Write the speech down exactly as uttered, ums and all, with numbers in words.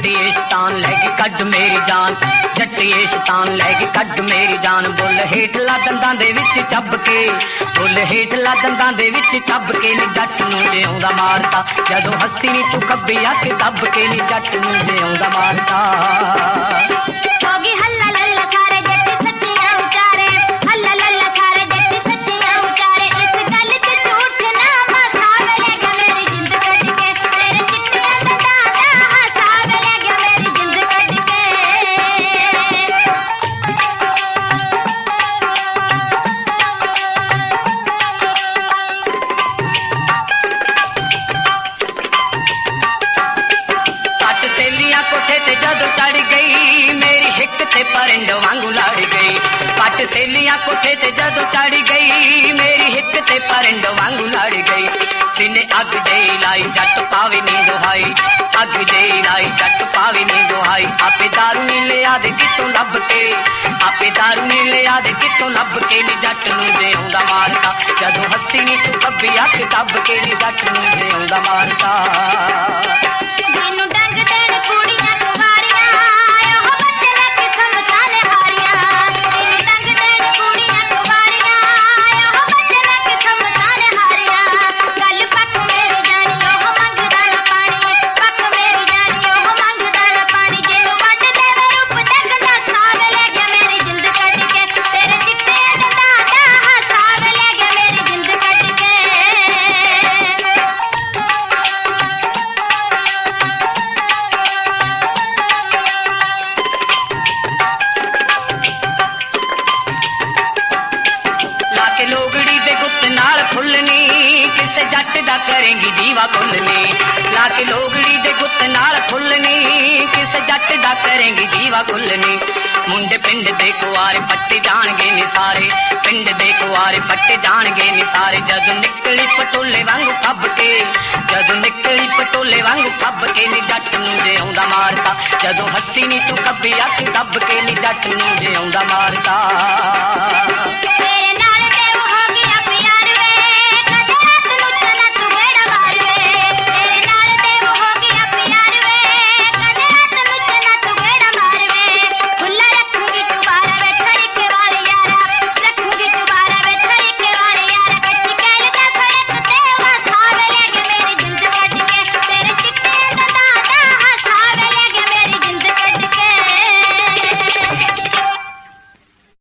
जट्टिए शैतान लैगी कड मेरी जान, जट्टिए शैतान लैगी कड मेरी जान। बुल हेठला दंदां दे विच चब के, बुल हेठला दंदां दे विच चब के नी जट नूं जिउंदा मारता, जदों हस्सी नी तू खब्बी अख दब के नी जट नूं जिउंदा मारता। होगी हल्ला लल्ला सारे जट सच्चियां उचारे, हल्ला लल्ला सारे जट सच्चियां उचारे। इस गल ते झूठ ना मसाव ले गया मेरी जिंद कट के, तेरे चिट्टियां दंदां दा हसाव ले गया मेरी जिंद कट के। कट सेलियां कोठे ते जदों चढ़ गई मेरी हिक ते परिंड वांगू लड़ गई, कट सेलियां कोठे ते जदों चढ़ गई मेरी हिक ते परिंड वांगू लड़ गई। सीने अग दे लाई जट पावे नी दुहाई, अग दे लाई जट पावे नी दुहाई। आपे दारू नी लिया दे कितों लब के, आपे दारू नी लिया दे कितों लब के नी जट नूं जिउंदा मारता, जदों हस्सी नी तू खब्बी अख दब के नी जट नूं जिउंदा मारता। मैनू डंग देण कुड़ियां कुवारियां, ओह बच्चे लैके समझाने हारियां। मैनू डंग देण कुड़ियां कुवारियां, ओह बच्चे लैके समझाने हारियां। गल पक मेरी जानी ओह मंगदा ना पानी, पक मेरी जानी ओह मंगदा ना पानी। जिन्नू वड देवे रूप देखदा साग ले गया मेरी जिंद कट के, तेरे चिट्टे दंदां दा हसाव ले गया मेरी जिंद कट के। लाके लोगड़ी दे गुत्त नाल फुल्लनी किसे जट दा करेंगी दीवा कुलनी, लाके लोगड़ी दे गुत्त नाल फुल्लनी किसे जट दा करेंगी दीवा कुलनी। मुंडे पिंड दे कुआरे पट्टे जाणगे नी सारे, पिंड दे कुआरे पट्टे जाणगे नी सारे। जदों निकली पटोले वांगू खब के, जदों निकली पटोले वांगू खब के नी जट नूं जिउंदा मारता, जदों हस्सी नी तू खब्बी अख दब के नी जट नूं जिउंदा मारता।